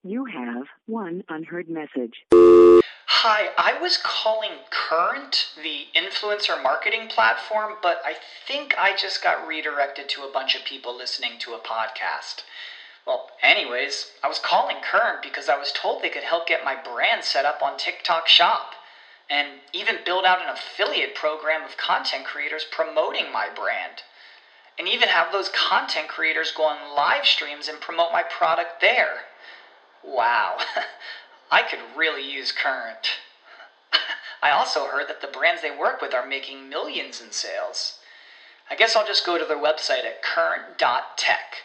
You have one unheard message. Hi, I was calling Current, the influencer marketing platform, but I think I just got redirected to a bunch of people listening to a podcast. Well, anyways, I was calling Current because I was told they could help get my brand set up on TikTok Shop and even build out an affiliate program of content creators promoting my brand. And even have those content creators go on live streams and promote my product there. Wow, I could really use Current. I also heard that the brands they work with are making millions in sales. I guess I'll just go to their website at current.tech.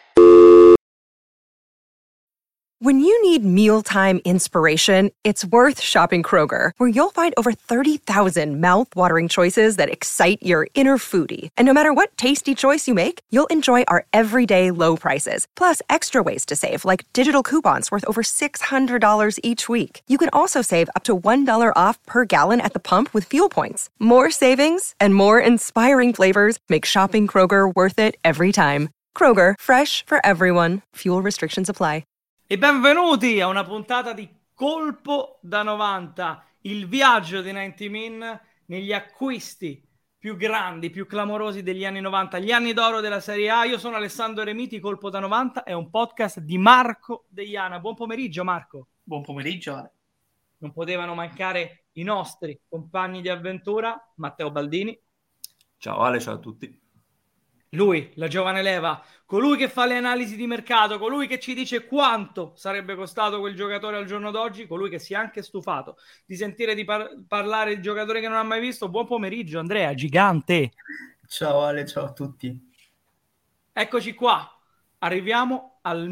When you need mealtime inspiration, it's worth shopping Kroger, where you'll find over 30,000 mouth-watering choices that excite your inner foodie. And no matter what tasty choice you make, you'll enjoy our everyday low prices, plus extra ways to save, like digital coupons worth over $600 each week. You can also save up to $1 off per gallon at the pump with fuel points. More savings and more inspiring flavors make shopping Kroger worth it every time. Kroger, fresh for everyone. Fuel restrictions apply. E benvenuti a una puntata di Colpo da 90, il viaggio di 90 Min negli acquisti più grandi, più clamorosi degli anni 90, gli anni d'oro della Serie A. Io sono Alessandro Remiti, Colpo da 90 è un podcast di Marco Deiana. Buon pomeriggio Marco. Buon pomeriggio Ale. Non potevano mancare i nostri compagni di avventura, Matteo Baldini. Ciao Ale, ciao a tutti. Lui, la giovane leva, colui che fa le analisi di mercato, colui che ci dice quanto sarebbe costato quel giocatore al giorno d'oggi, colui che si è anche stufato di sentire di parlare di giocatori che non ha mai visto. Buon pomeriggio Andrea, gigante. Ciao Ale, ciao a tutti. Eccoci qua, arriviamo al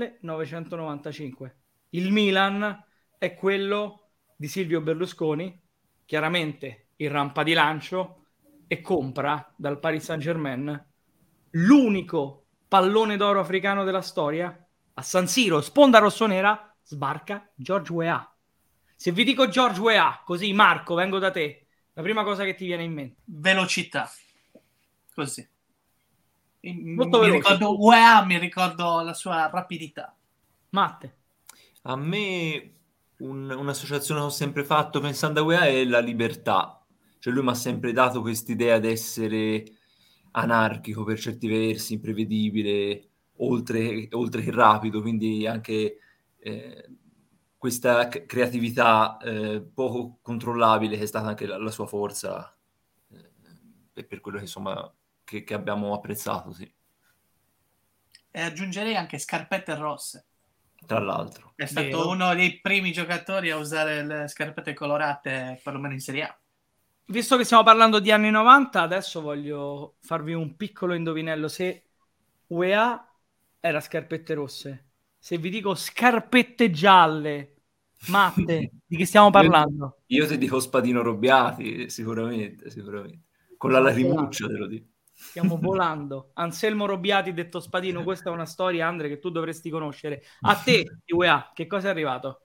1995. Il Milan è quello di Silvio Berlusconi, chiaramente in rampa di lancio, e compra dal Paris Saint-Germain l'unico pallone d'oro africano della storia. A San Siro, sponda rossonera, sbarca George Weah. Se vi dico George Weah, così Marco, vengo da te, la prima cosa che ti viene in mente? Velocità. Così. Molto mi veloce. ricordo Weah, mi ricordo la sua rapidità. Matte. A me un'associazione che ho sempre fatto pensando a Weah è la libertà. Cioè lui mi ha sempre dato quest'idea di essere anarchico per certi versi, imprevedibile, oltre che rapido, quindi anche questa creatività poco controllabile che è stata anche la sua forza, per quello che insomma che abbiamo apprezzato, sì. E aggiungerei anche scarpette rosse. Tra l'altro. È stato uno dei primi giocatori a usare le scarpette colorate, perlomeno in Serie A. Visto che stiamo parlando di anni 90, adesso voglio farvi un piccolo indovinello. Se UEA era scarpette rosse, se vi dico scarpette gialle, Matte, di che stiamo parlando? Io ti dico Spadino Robbiati, sicuramente. Con la lagrimuccia, te lo dico. Stiamo volando. Anselmo Robbiati, detto Spadino, questa è una storia, Andre, che tu dovresti conoscere. A te, di UEA, che cosa è arrivato?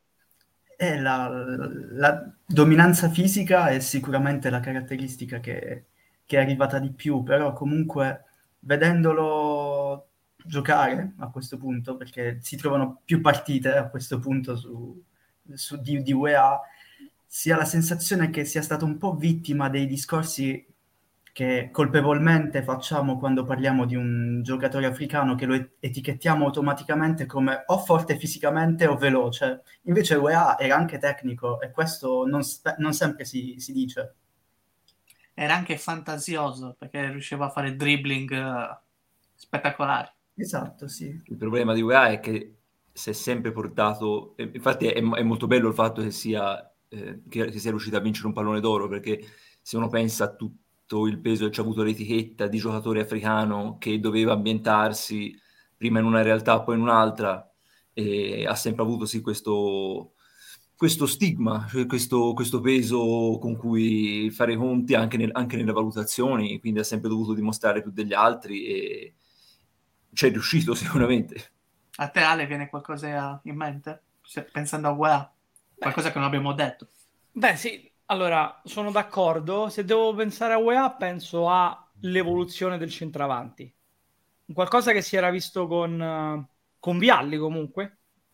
La dominanza fisica è sicuramente la caratteristica che è arrivata di più, però comunque vedendolo giocare a questo punto, perché si trovano più partite a questo punto di UEA, si ha la sensazione che sia stato un po' vittima dei discorsi che colpevolmente facciamo quando parliamo di un giocatore africano, che lo etichettiamo automaticamente come o forte fisicamente o veloce. Invece UEA era anche tecnico e questo non sempre si dice. Era anche fantasioso perché riusciva a fare dribbling spettacolari. Esatto, sì. Il problema di UEA è che si è sempre portato, infatti è molto bello il fatto che sia riuscito a vincere un pallone d'oro, perché se uno pensa a tutto il peso che ci ha avuto l'etichetta di giocatore africano che doveva ambientarsi prima in una realtà poi in un'altra, e ha sempre avuto sì questo stigma, cioè questo peso con cui fare i conti anche nelle valutazioni, quindi ha sempre dovuto dimostrare più degli altri e ci è riuscito sicuramente. A te Ale viene qualcosa in mente? Pensando a UEA? Qualcosa che non abbiamo detto? Beh sì, allora sono d'accordo. Se devo pensare a UEA penso all'evoluzione del centravanti, qualcosa che si era visto con Vialli comunque,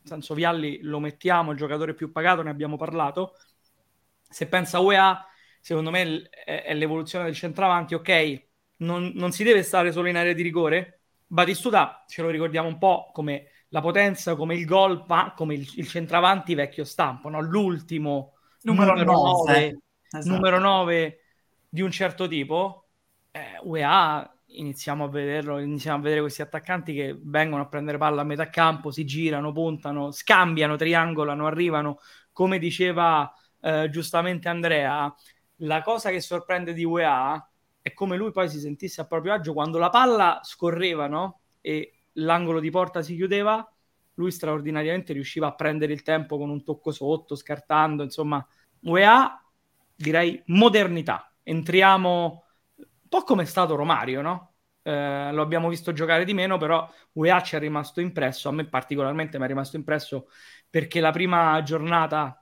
senso Vialli lo mettiamo, il giocatore più pagato, ne abbiamo parlato. Se pensa a UEA, secondo me è l'evoluzione del centravanti, ok, non si deve stare solo in area di rigore. Batistuta ce lo ricordiamo un po' come la potenza, come il gol, ma come il centravanti vecchio stampo, no? L'ultimo Numero 9, 9. Esatto. numero 9 di un certo tipo. UEA iniziamo a vedere questi attaccanti che vengono a prendere palla a metà campo, si girano, puntano, scambiano, triangolano, arrivano, come diceva giustamente Andrea. La cosa che sorprende di UEA è come lui poi si sentisse a proprio agio quando la palla scorreva, no? E l'angolo di porta si chiudeva, lui straordinariamente riusciva a prendere il tempo con un tocco sotto, scartando, insomma, UEA, direi modernità. Entriamo un po' come è stato Romario, no? Lo abbiamo visto giocare di meno, però UEA ci è rimasto impresso, a me particolarmente mi è rimasto impresso perché la prima giornata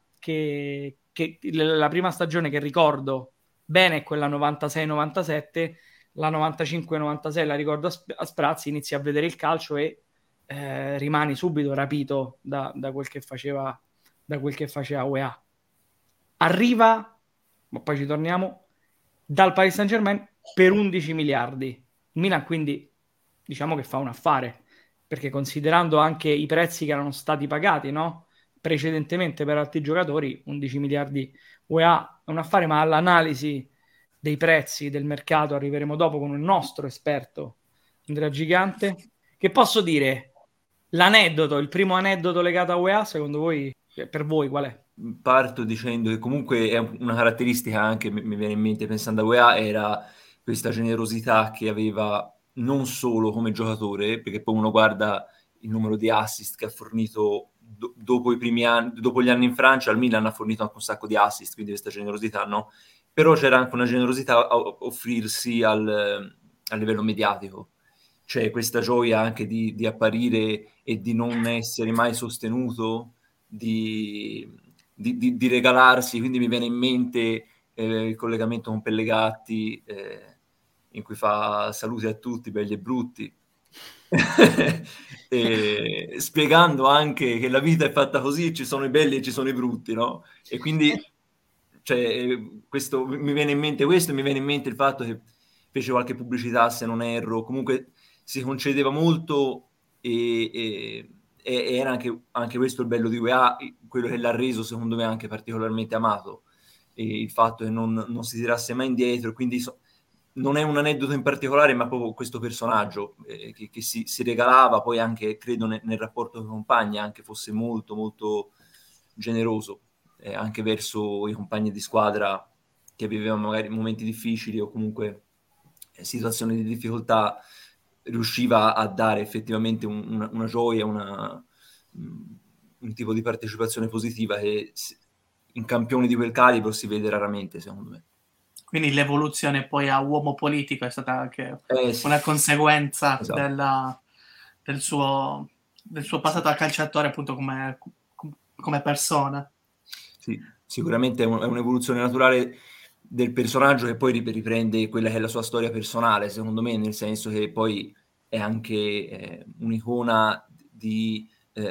la prima stagione che ricordo bene è quella 96-97, la 95-96 la ricordo a sprazzi, inizi a vedere il calcio e rimani subito rapito da quel che faceva UEA. Arriva, ma poi ci torniamo, dal Paris Saint-Germain per 11 miliardi. Il Milan quindi diciamo che fa un affare, perché considerando anche i prezzi che erano stati pagati, no? Precedentemente per altri giocatori, 11 miliardi UEA è un affare, ma all'analisi dei prezzi del mercato arriveremo dopo con un nostro esperto, Andrea Gigante. Che posso dire? L'aneddoto, il primo aneddoto legato a UEA, secondo voi, per voi qual è? Parto dicendo che comunque è una caratteristica anche, mi viene in mente pensando a UEA, era questa generosità che aveva non solo come giocatore, perché poi uno guarda il numero di assist che ha fornito dopo i primi anni, dopo gli anni in Francia, al Milan ha fornito anche un sacco di assist, quindi questa generosità, no? Però c'era anche una generosità a offrirsi a livello mediatico, cioè questa gioia anche di apparire e di non essere mai sostenuto, di regalarsi, quindi mi viene in mente il collegamento con Pellegatti, in cui fa saluti a tutti, belli e brutti, e spiegando anche che la vita è fatta così, ci sono i belli e ci sono i brutti, no? E quindi cioè, mi viene in mente questo, mi viene in mente il fatto che fece qualche pubblicità, se non erro, comunque si concedeva molto e era anche questo il bello di UEA, quello che l'ha reso secondo me anche particolarmente amato, e il fatto che non si tirasse mai indietro, quindi non è un aneddoto in particolare, ma proprio questo personaggio che si regalava, poi anche credo nel rapporto con i compagni anche fosse molto molto generoso, anche verso i compagni di squadra che vivevano magari momenti difficili o comunque situazioni di difficoltà, riusciva a dare effettivamente una gioia, un tipo di partecipazione positiva che in campioni di quel calibro si vede raramente, secondo me. Quindi l'evoluzione poi a uomo politico è stata anche sì, una conseguenza esatto. del suo passato da calciatore, appunto, come persona. Sì, sicuramente è un'evoluzione naturale del personaggio che poi riprende quella che è la sua storia personale, secondo me, nel senso che poi è anche un'icona di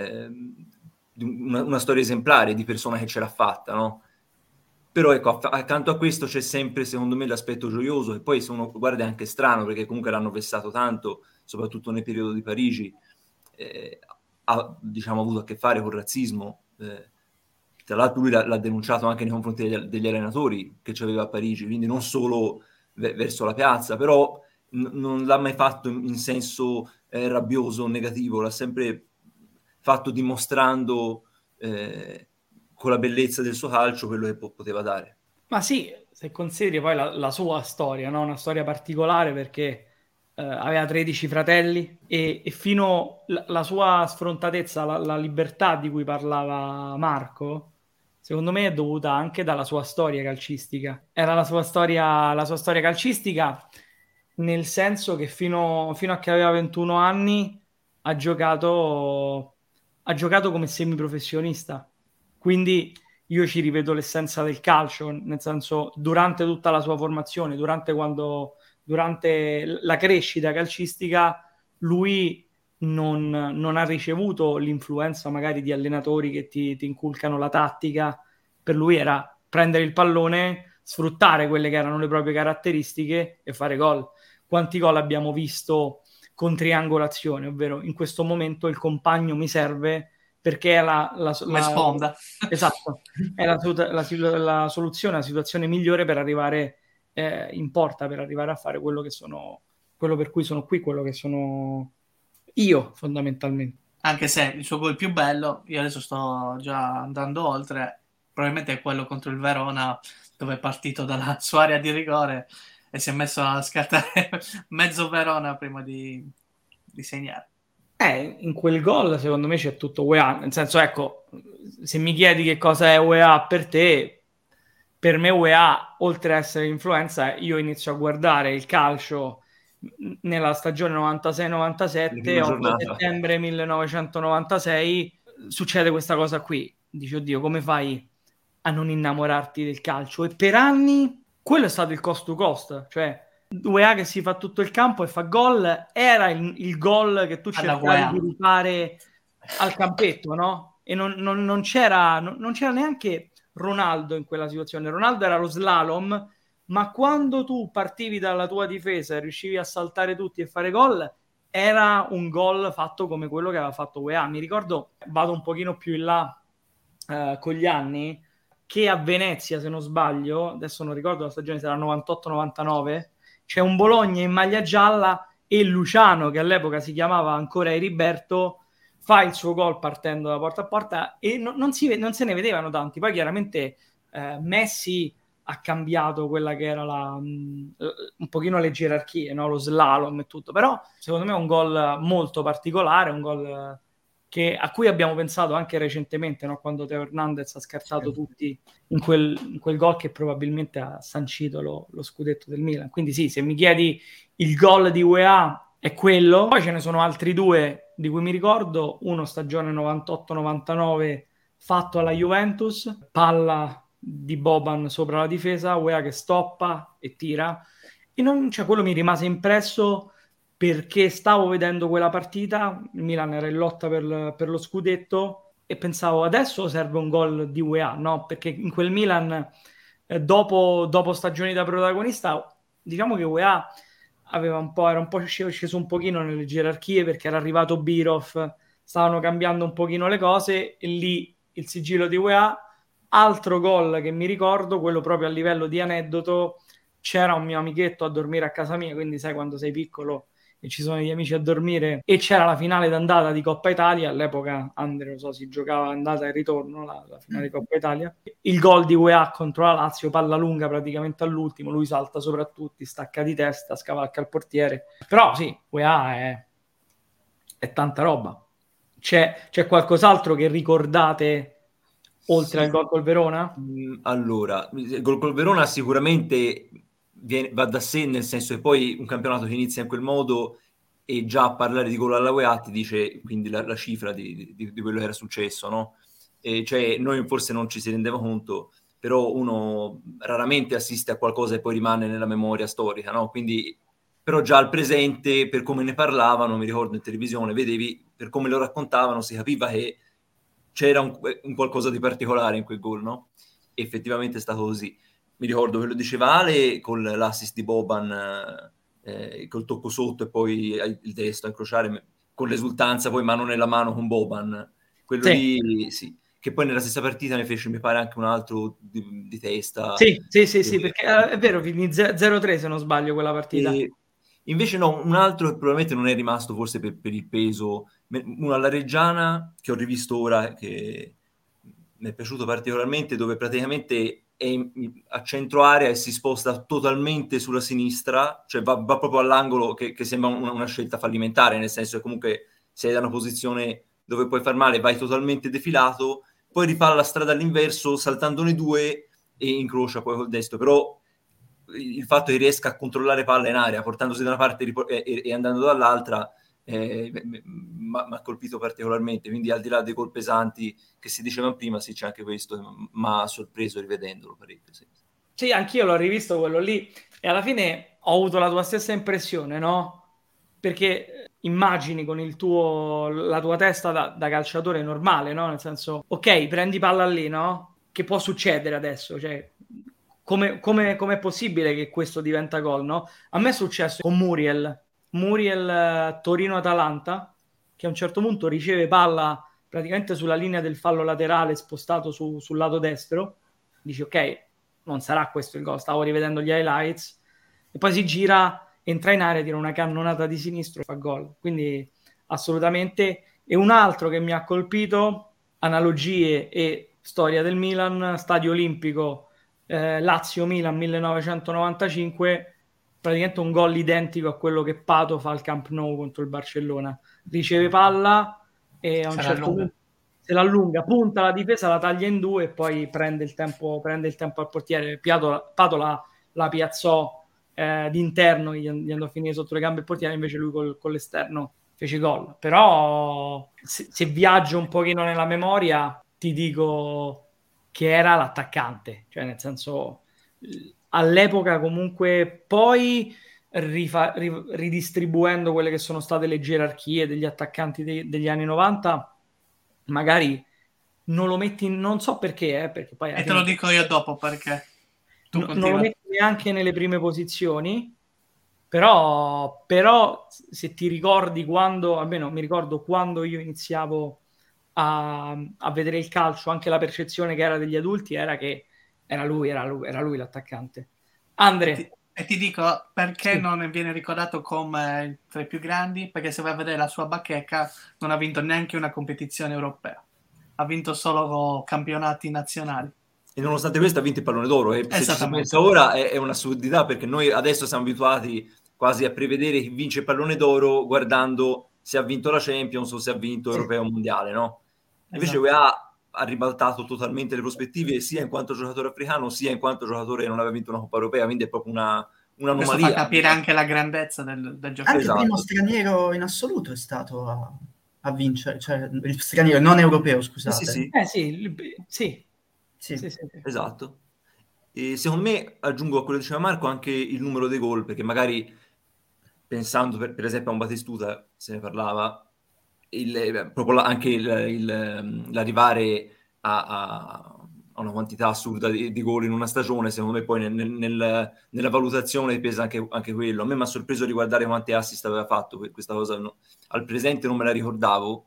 una storia esemplare di persona che ce l'ha fatta, no? Però ecco, accanto a questo c'è sempre, secondo me, l'aspetto gioioso, e poi se uno guarda è anche strano, perché comunque l'hanno vessato tanto, soprattutto nel periodo di Parigi, ha diciamo avuto a che fare con il razzismo, tra l'altro lui l'ha denunciato anche nei confronti degli allenatori che c'aveva a Parigi, quindi non solo verso la piazza, però non l'ha mai fatto in senso rabbioso o negativo, l'ha sempre fatto dimostrando con la bellezza del suo calcio quello che poteva dare. Ma sì, se consideri poi la sua storia, no? Una storia particolare perché aveva 13 fratelli e fino la sua sfrontatezza, la libertà di cui parlava Marco, secondo me è dovuta anche dalla sua storia calcistica. Era la sua storia calcistica nel senso che fino a che aveva 21 anni ha giocato come semiprofessionista. Quindi io ci rivedo l'essenza del calcio, nel senso durante tutta la sua formazione, durante la crescita calcistica, lui non ha ricevuto l'influenza magari di allenatori che ti inculcano la tattica. Per lui era prendere il pallone, sfruttare quelle che erano le proprie caratteristiche e fare gol. Quanti gol abbiamo visto con triangolazione, ovvero in questo momento il compagno mi serve perché è Come sponda. esatto, è la soluzione, la situazione migliore per arrivare in porta, per arrivare a fare quello per cui sono qui, quello che sono io fondamentalmente. Anche se il suo gol più bello, io adesso sto già andando oltre, probabilmente è quello contro il Verona, dove è partito dalla sua area di rigore e si è messo a scattare mezzo Verona prima di segnare. In quel gol secondo me c'è tutto UEA, nel senso, ecco, se mi chiedi che cosa è UEA per te, per me UEA, oltre a essere influenza, io inizio a guardare il calcio nella stagione 96-97, 8 settembre 1996, succede questa cosa qui. Dici, oddio, come fai a non innamorarti del calcio? E per anni quello è stato il cost to cost, cioè UEA che si fa tutto il campo e fa gol, era il gol che tu cercavi di rifare al campetto, no? E non c'era neanche Ronaldo in quella situazione. Ronaldo era lo slalom, ma quando tu partivi dalla tua difesa e riuscivi a saltare tutti e fare gol, era un gol fatto come quello che aveva fatto UEA. Mi ricordo, vado un pochino più in là con gli anni, che a Venezia, se non sbaglio, adesso non ricordo la stagione, sarà 98-99, c'è un Bologna in maglia gialla e Luciano, che all'epoca si chiamava ancora Heriberto, fa il suo gol partendo da porta a porta e non se ne vedevano tanti. Poi chiaramente Messi ha cambiato quella che era un pochino le gerarchie, no? Lo slalom e tutto, però secondo me è un gol molto particolare, un gol a cui abbiamo pensato anche recentemente, no? Quando Teo Hernandez ha scartato tutti in quel gol che probabilmente ha sancito lo scudetto del Milan. Quindi sì, se mi chiedi il gol di UEA è quello. Poi ce ne sono altri due di cui mi ricordo, uno stagione 98-99 fatto alla Juventus, palla di Boban sopra la difesa, UEA che stoppa e tira, e quello mi rimase impresso perché stavo vedendo quella partita, il Milan era in lotta per lo scudetto e pensavo adesso serve un gol di UEA, no? Perché in quel Milan dopo stagioni da protagonista, diciamo che UEA era un po' sceso un pochino nelle gerarchie perché era arrivato Birov, stavano cambiando un pochino le cose e lì il sigillo di UEA. Altro gol che mi ricordo, quello proprio a livello di aneddoto, c'era un mio amichetto a dormire a casa mia, quindi sai quando sei piccolo e ci sono gli amici a dormire, e c'era la finale d'andata di Coppa Italia, all'epoca Andre, si giocava andata e ritorno, la finale di Coppa Italia, il gol di UEA contro la Lazio, palla lunga praticamente all'ultimo, lui salta sopra tutti, stacca di testa, scavalca il portiere, però sì, UEFA è tanta roba. C'è qualcos'altro che ricordate oltre al gol col Verona? Allora, il gol col Verona sicuramente va da sé, nel senso che poi un campionato che inizia in quel modo e già a parlare di gol alla UEA ti dice quindi la cifra di quello che era successo, no? E cioè noi forse non ci si rendeva conto, però uno raramente assiste a qualcosa e poi rimane nella memoria storica, no? Quindi, però già al presente, per come ne parlavano, mi ricordo in televisione, vedevi, per come lo raccontavano, si capiva che c'era un qualcosa di particolare in quel gol, no? E effettivamente è stato così. Mi ricordo che lo diceva Ale con l'assist di Boban, col tocco sotto e poi il destro a incrociare, con l'esultanza poi mano nella mano con Boban. Quello lì, sì. Che poi nella stessa partita ne fece, mi pare, anche un altro di testa. Sì, perché è vero, finì 0-3 se non sbaglio quella partita. Invece no, un altro che probabilmente non è rimasto forse per il peso, uno alla Reggiana, che ho rivisto ora, che mi è piaciuto particolarmente, dove praticamente è a centro area e si sposta totalmente sulla sinistra, cioè va proprio all'angolo, che sembra una scelta fallimentare, nel senso che comunque sei da una posizione dove puoi far male, vai totalmente defilato, poi rifà la strada all'inverso saltandone due e incrocia poi col destro, però il fatto che riesca a controllare palla in aria portandosi da una parte e andando dall'altra mi ha colpito particolarmente, quindi al di là dei gol pesanti che si dicevano prima, sì, c'è anche questo, mi ha sorpreso rivedendolo parecchio. Sì, anch'io l'ho rivisto quello lì e alla fine ho avuto la tua stessa impressione, no? Perché immagini con la tua testa da calciatore normale, no? Nel senso, ok, prendi palla lì, no? Che può succedere adesso? Cioè, com'è possibile che questo diventa gol, no? A me è successo con Muriel Torino-Atalanta, che a un certo punto riceve palla praticamente sulla linea del fallo laterale spostato sul lato destro, dici ok, non sarà questo il gol, stavo rivedendo gli highlights, e poi si gira, entra in area, tira una cannonata di sinistro e fa gol. Quindi assolutamente. E un altro che mi ha colpito, analogie e storia del Milan, Stadio Olimpico, Lazio-Milan 1995, praticamente un gol identico a quello che Pato fa al Camp Nou contro il Barcellona. Riceve palla e a un certo punto se l'allunga, punta la difesa, la taglia in due e poi prende il tempo al portiere. Pato la piazzò d'interno, gli andò a finire sotto le gambe il portiere, invece lui con l'esterno fece gol. Però se viaggio un pochino nella memoria ti dico che era l'attaccante, cioè nel senso all'epoca comunque, poi ridistribuendo quelle che sono state le gerarchie degli attaccanti degli anni 90, magari non lo metti, non so perché, perché poi te lo dico io dopo perché non lo metti neanche nelle prime posizioni, però se ti ricordi quando, almeno mi ricordo quando io iniziavo a vedere il calcio, anche la percezione che era degli adulti era che era lui l'attaccante. Andre. E ti dico perché Sì. non viene ricordato come tra i più grandi, perché se vai a vedere la sua bacheca non ha vinto neanche una competizione europea, ha vinto solo campionati nazionali. E nonostante questo ha vinto il pallone d'oro, e se ci si pensa ora è un'assurdità, perché noi adesso siamo abituati quasi a prevedere chi vince il pallone d'oro guardando se ha vinto la Champions o se ha vinto europeo o mondiale, no? Invece UEA ha ribaltato totalmente le prospettive, sia in quanto giocatore africano, sia in quanto giocatore che non aveva vinto una Coppa Europea, quindi è proprio un'anomalia. Questo fa capire anche la grandezza del giocatore. Anche il primo straniero in assoluto è stato a vincere, cioè il straniero non europeo, scusate. Sì. Esatto. E secondo me, aggiungo a quello che diceva Marco anche il numero dei gol, perché magari pensando per esempio a un Batistuta, se ne parlava, proprio anche l'arrivare a una quantità assurda di gol in una stagione, secondo me poi nella valutazione pesa anche quello. A me mi ha sorpreso riguardare quanti assist aveva fatto, questa cosa al presente non me la ricordavo,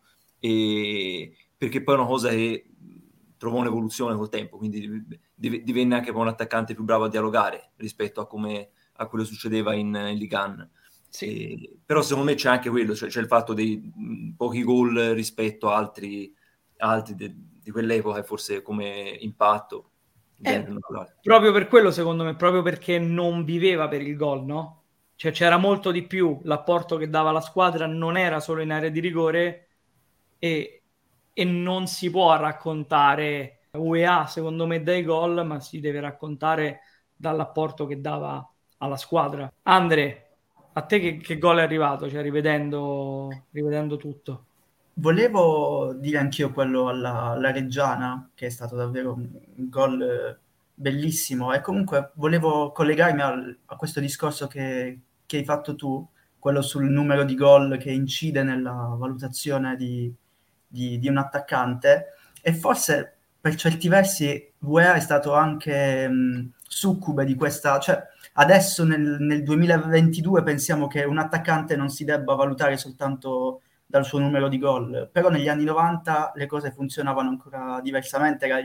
perché poi è una cosa che trovò un'evoluzione col tempo, quindi divenne anche poi un attaccante più bravo a dialogare rispetto a quello che succedeva in Ligue 1. Sì. Però secondo me c'è anche quello, cioè c'è il fatto dei pochi gol rispetto a altri di quell'epoca, e forse come impatto proprio per quello, secondo me, proprio perché non viveva per il gol, no? Cioè c'era molto di più, l'apporto che dava la squadra non era solo in area di rigore, e non si può raccontare UEA secondo me dai gol, ma si deve raccontare dall'apporto che dava alla squadra. Andre, a te che gol è arrivato, cioè rivedendo tutto? Volevo dire anch'io quello alla Reggiana, che è stato davvero un gol bellissimo, e comunque volevo collegarmi a questo discorso che hai fatto tu, quello sul numero di gol che incide nella valutazione di un attaccante, e forse per certi versi UEA è stato anche succube di questa, cioè adesso nel 2022 pensiamo che un attaccante non si debba valutare soltanto dal suo numero di gol, però negli anni 90 le cose funzionavano ancora diversamente, era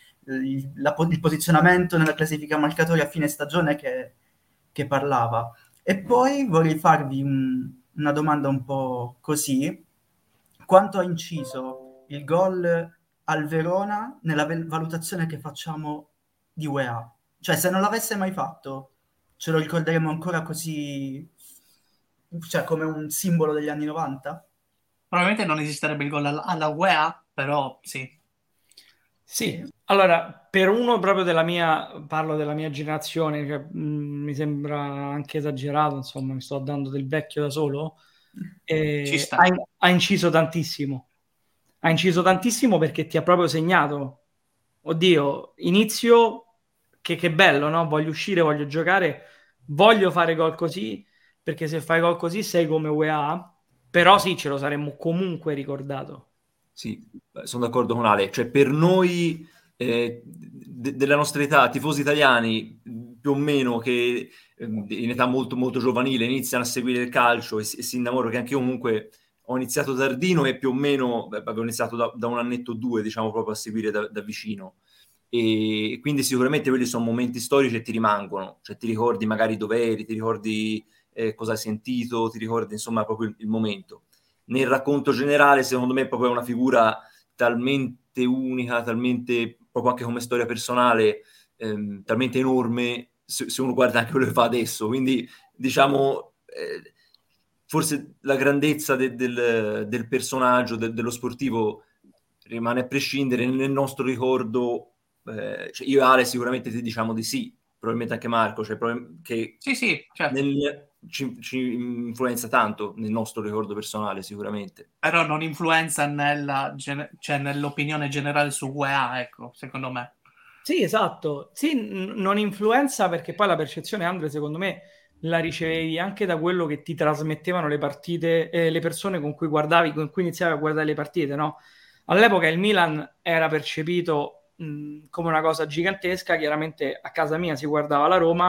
il posizionamento nella classifica marcatori a fine stagione che parlava. E poi vorrei farvi una domanda un po' così: quanto ha inciso il gol al Verona nella valutazione che facciamo di UEA? Cioè, se non l'avesse mai fatto, ce lo ricorderemo ancora così, cioè come un simbolo degli anni 90? Probabilmente non esisterebbe il gol alla UEA, però sì. Sì, allora, per uno proprio parlo della mia generazione, cioè, mi sembra anche esagerato, insomma, mi sto dando del vecchio da solo, Ci sta. ha inciso tantissimo. Ha inciso tantissimo perché ti ha proprio segnato. Oddio, inizio, che bello, no? Voglio uscire, voglio giocare, voglio fare gol così, perché se fai gol così sei come UEA, Però sì, ce lo saremmo comunque ricordato. Sì, sono d'accordo con Ale. Cioè, per noi della nostra età, tifosi italiani, più o meno che in età molto, molto giovanile iniziano a seguire il calcio e si innamorano, che anche io comunque ho iniziato tardino e più o meno avevo iniziato da un annetto o due, diciamo, proprio a seguire da vicino. E quindi sicuramente quelli sono momenti storici e ti rimangono. Cioè, ti ricordi magari dove eri, ti ricordi cosa hai sentito, ti ricordi insomma proprio il momento. Nel racconto generale, secondo me, proprio è una figura talmente unica, talmente, proprio anche come storia personale, talmente enorme, se uno guarda anche quello che fa adesso. Quindi, diciamo, forse la grandezza del personaggio, dello sportivo, rimane a prescindere nel nostro ricordo. Cioè io e Ale sicuramente ti diciamo di sì, probabilmente anche Marco, cioè che Sì, certo. ci influenza tanto nel nostro ricordo personale sicuramente. Però non influenza cioè nell'opinione generale su UEA, ecco, secondo me. Sì, esatto. Sì, non influenza perché poi la percezione, Andre, secondo me, la ricevevi anche da quello che ti trasmettevano le partite, le persone con cui guardavi, con cui iniziavi a guardare le partite, no? All'epoca il Milan era percepito come una cosa gigantesca, chiaramente a casa mia si guardava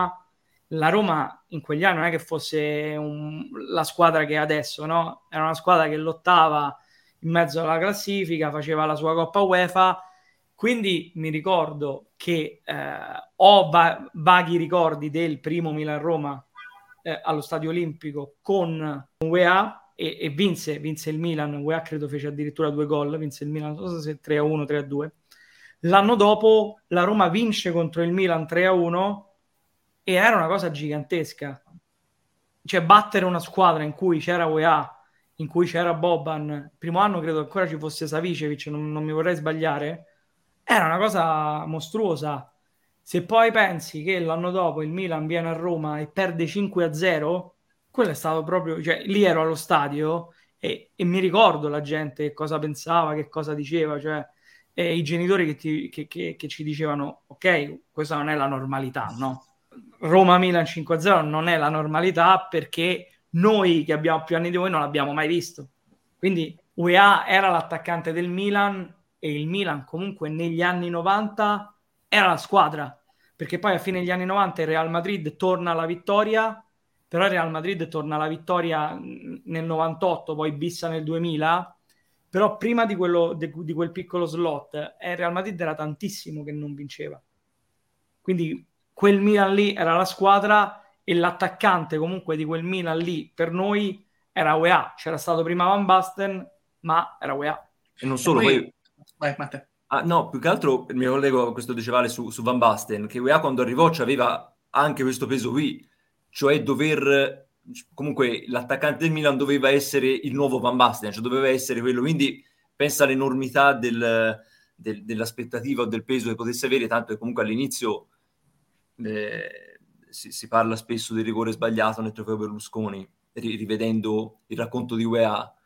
la Roma in quegli anni non è che fosse la squadra che è adesso, no? Era una squadra che lottava in mezzo alla classifica, faceva la sua Coppa UEFA, quindi mi ricordo che ho vaghi ricordi del primo Milan-Roma allo Stadio Olimpico con UEA e vinse il Milan. UEA credo fece addirittura 2 gol, vinse il Milan, non so se 3-1, 3-2. L'anno dopo la Roma vince contro il Milan 3-1 e era una cosa gigantesca. Cioè battere una squadra in cui c'era UEA, in cui c'era Boban, il primo anno credo ancora ci fosse Savicevic, non mi vorrei sbagliare, era una cosa mostruosa. Se poi pensi che l'anno dopo il Milan viene a Roma e perde 5-0, quello è stato proprio, cioè lì ero allo stadio e mi ricordo la gente che cosa pensava, che cosa diceva, cioè i genitori che ci dicevano ok, questa non è la normalità, no? Roma-Milan 5-0 non è la normalità perché noi che abbiamo più anni di voi non l'abbiamo mai visto. Quindi UEA era l'attaccante del Milan e il Milan comunque negli anni 90 era la squadra, perché poi a fine degli anni 90 il Real Madrid torna alla vittoria, però il Real Madrid torna alla vittoria nel 98, poi bissa nel 2000, però prima di quel piccolo slot il Real Madrid era tantissimo che non vinceva. Quindi quel Milan lì era la squadra e l'attaccante comunque di quel Milan lì per noi era UEA. C'era stato prima Van Basten, ma era UEA. E non solo, poi... Vai, Matteo. no, più che altro mi collego a questo dicevale su Van Basten, che UEA quando arrivò aveva anche questo peso qui, cioè dover... Comunque l'attaccante del Milan doveva essere il nuovo Van Basten, cioè doveva essere quello, quindi pensa all'enormità dell'aspettativa o del peso che potesse avere, tanto che comunque all'inizio si parla spesso del rigore sbagliato nel trofeo Berlusconi, rivedendo il racconto di UEA.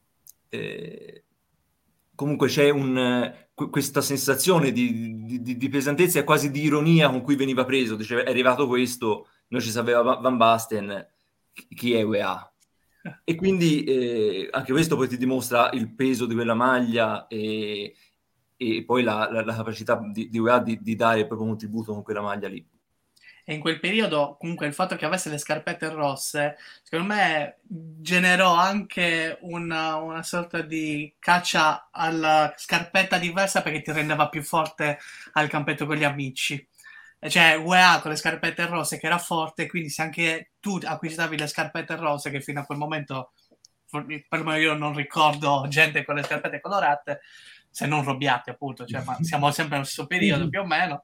Comunque c'è questa sensazione di pesantezza e quasi di ironia con cui veniva preso. Diceva, è arrivato questo, noi ci sapeva Van Basten, chi è UEA? E quindi anche questo poi ti dimostra il peso di quella maglia e poi la capacità di UEA di dare il proprio contributo con quella maglia lì. E in quel periodo, comunque, il fatto che avesse le scarpette rosse, secondo me, generò anche una sorta di caccia alla scarpetta diversa perché ti rendeva più forte al campetto con gli amici. Cioè, UEA con le scarpette rosse che era forte, quindi se anche tu acquistavi le scarpette rosse, che fino a quel momento, per me io non ricordo gente con le scarpette colorate, se non Robbiati appunto, cioè, ma siamo sempre nello stesso periodo più o meno,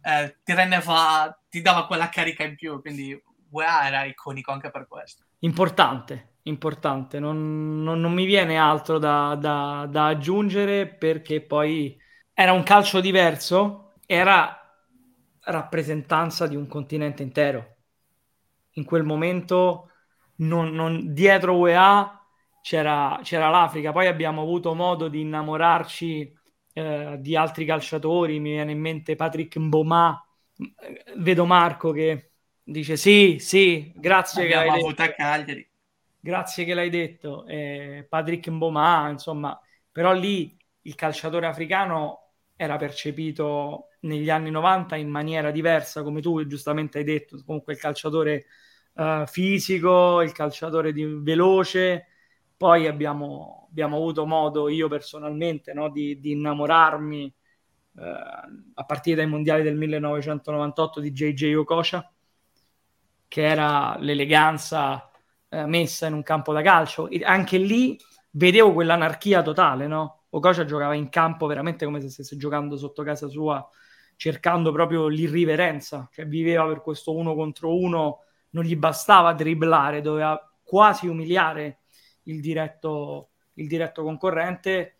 ti dava quella carica in più, quindi UEA era iconico anche per questo. Importante, non mi viene altro da aggiungere perché poi era un calcio diverso, era rappresentanza di un continente intero. In quel momento dietro UEA c'era l'Africa, poi abbiamo avuto modo di innamorarci di altri calciatori, mi viene in mente Patrick Mboma, vedo Marco che dice sì, grazie abbiamo che hai avuto a Cagliari. grazie che l'hai detto, Patrick Mboma, insomma, però lì il calciatore africano era percepito negli anni 90 in maniera diversa, come tu giustamente hai detto, comunque il calciatore fisico, il calciatore veloce. Poi abbiamo avuto modo, io personalmente, no, di innamorarmi a partire dai mondiali del 1998 di JJ Okocha, che era l'eleganza messa in un campo da calcio. E anche lì vedevo quell'anarchia totale, no? Okocha giocava in campo veramente come se stesse giocando sotto casa sua, cercando proprio l'irriverenza, cioè viveva per questo 1 contro 1, non gli bastava dribblare, doveva quasi umiliare il diretto concorrente.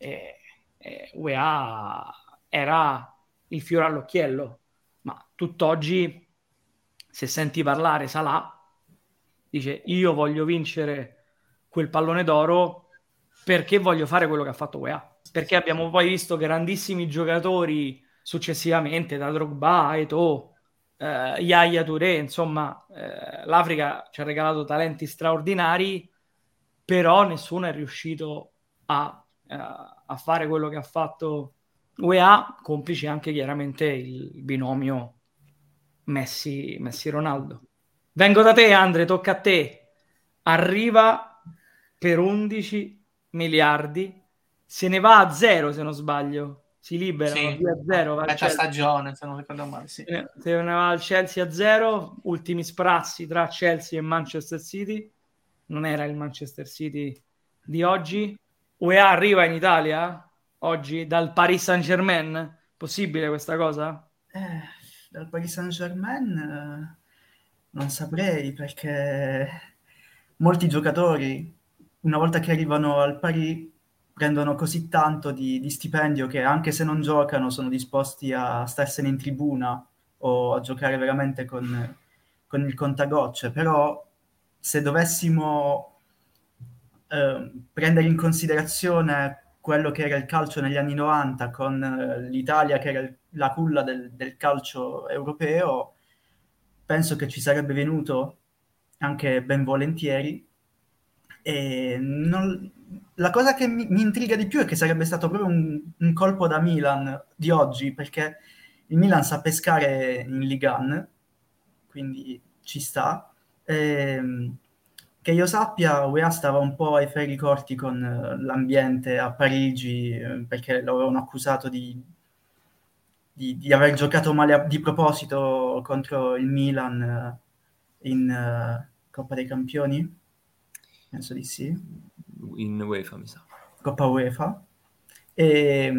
UEA era il fiore all'occhiello, ma tutt'oggi, se senti parlare Salah, dice io voglio vincere quel pallone d'oro perché voglio fare quello che ha fatto UEA, perché abbiamo poi visto grandissimi giocatori successivamente, da Drogba a Eto'o, Yaya Touré, insomma, l'Africa ci ha regalato talenti straordinari, però nessuno è riuscito a fare quello che ha fatto UEA, complice anche chiaramente il binomio Messi-Ronaldo. Vengo da te, Andre, tocca a te. Arriva per 11 miliardi, se ne va a 0 se non sbaglio, si libera, Sì, via 0, va al metà Chelsea. stagione, se non ricordo male, sì. Se ne va al Chelsea a 0, ultimi sprazzi tra Chelsea e Manchester City. Non era il Manchester City di oggi. UEA arriva in Italia oggi dal Paris Saint-Germain? Possibile questa cosa? Dal Paris Saint-Germain non saprei, perché molti giocatori, una volta che arrivano al Paris, prendono così tanto di stipendio che anche se non giocano sono disposti a starsene in tribuna o a giocare veramente con il contagocce. Però se dovessimo prendere in considerazione quello che era il calcio negli anni 90 con l'Italia che era la culla del calcio europeo, penso che ci sarebbe venuto anche ben volentieri. E la cosa che mi intriga di più è che sarebbe stato proprio un colpo da Milan di oggi, perché il Milan sa pescare in Ligue 1, quindi ci sta. Che io sappia, UEA stava un po' ai ferri corti con l'ambiente a Parigi, perché lo avevano accusato di aver giocato male di proposito contro il Milan in Coppa dei Campioni. Penso di sì. In UEFA, mi sa. Coppa UEFA. E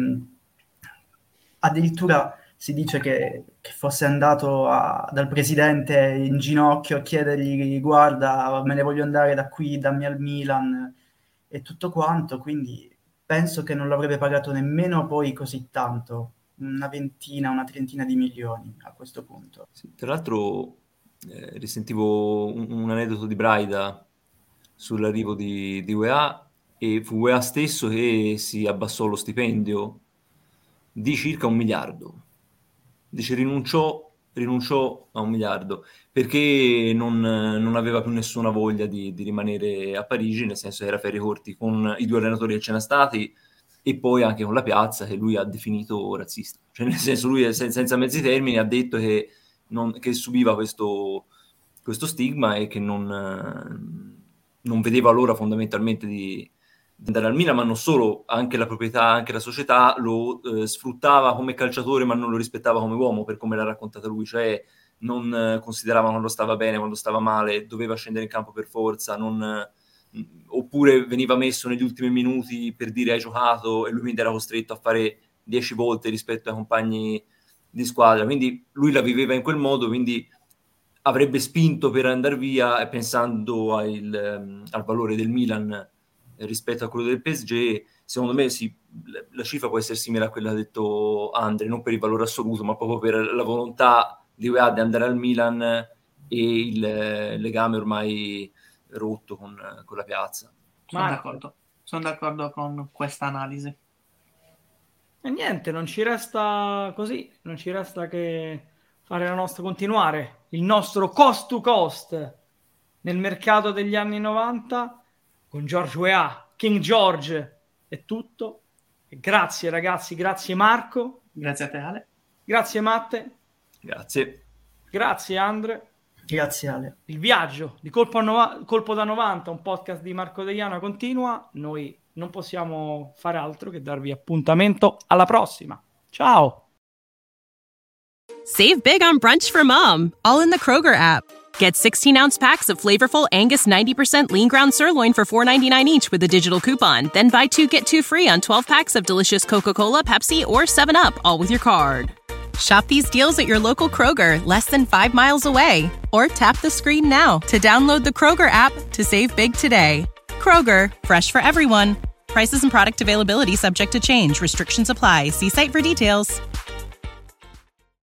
addirittura si dice che fosse andato dal presidente in ginocchio a chiedergli guarda, me ne voglio andare da qui, dammi al Milan e tutto quanto, quindi penso che non l'avrebbe pagato nemmeno poi così tanto, una trentina di milioni a questo punto. Sì, tra l'altro risentivo un aneddoto di Braida sull'arrivo di UEA, e fu UEA stesso che si abbassò lo stipendio di circa 1 miliardo. Dice rinunciò a 1 miliardo perché non aveva più nessuna voglia di rimanere a Parigi, nel senso che era ferri corti con i 2 allenatori che c'erano stati e poi anche con la piazza, che lui ha definito razzista. Cioè, nel senso, lui senza mezzi termini ha detto che subiva questo stigma e che non vedeva l'ora fondamentalmente di andare al Milan, ma non solo, anche la proprietà, anche la società lo sfruttava come calciatore, ma non lo rispettava come uomo, per come l'ha raccontata lui, cioè non considerava quando stava bene, quando stava male, doveva scendere in campo per forza, oppure veniva messo negli ultimi minuti per dire hai giocato, e lui quindi era costretto a fare 10 volte rispetto ai compagni di squadra, quindi lui la viveva in quel modo, quindi avrebbe spinto per andare via, pensando al valore del Milan rispetto a quello del PSG. Secondo me sì, la cifra può essere simile a quella che ha detto Andre, non per il valore assoluto, ma proprio per la volontà di UEA di andare al Milan e il legame ormai rotto con la piazza. Sono d'accordo con questa analisi. E niente, non ci resta che fare continuare il nostro cost to cost nel mercato degli anni 90 con George Weah, King George. È tutto. Grazie ragazzi, grazie Marco. Grazie a te Ale. Grazie Matte. Grazie. Grazie Andre. Grazie Ale. Il viaggio di Colpo da 90, un podcast di Marco Deiana continua. Noi non possiamo fare altro che darvi appuntamento alla prossima. Ciao! Save big on brunch for mom, all in the Kroger app. Get 16-ounce packs of flavorful Angus 90% lean ground sirloin for $4.99 each with a digital coupon. Then buy 2, get 2 free on 12 packs of delicious Coca-Cola, Pepsi, or 7-Up, all with your card. Shop these deals at your local Kroger, less than 5 miles away. Or tap the screen now to download the Kroger app to save big today. Kroger, fresh for everyone. Prices and product availability subject to change. Restrictions apply. See site for details.